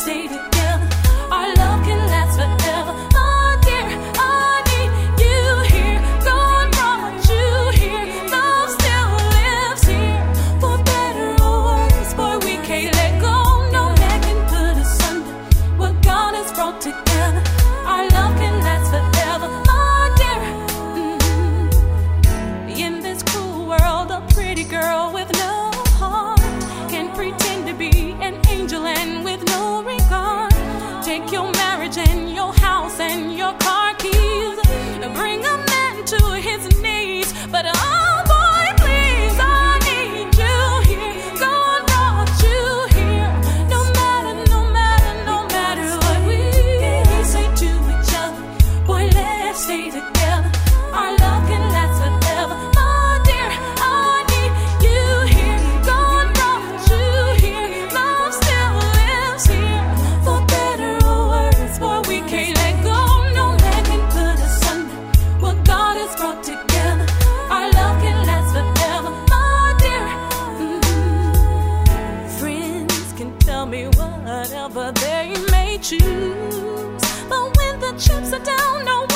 stay together. Our love can last forever. Oh dear, I need you here. God brought you here. Love still lives here. For better or worse, boy, we can't let go. No man can put asunder what God has brought together. Our love can last forever. Oh dear. In this cruel world, a pretty girl with no heart can pretend to be an angel and with no regard. Take your marriage and your house and your car keys and bring a man to his knees. But oh boy, please, I need you here. God brought you here. No matter what we say to each other, boy, let's stay together. Our love can last forever. Oh dear, I need you here. God brought you here. Love still lives here. For better or worse, boy, we can't let go. No man can put asunder what God has brought together. Our love can last forever. Oh dear. Friends can tell me whatever they may choose, but when the chips are down, no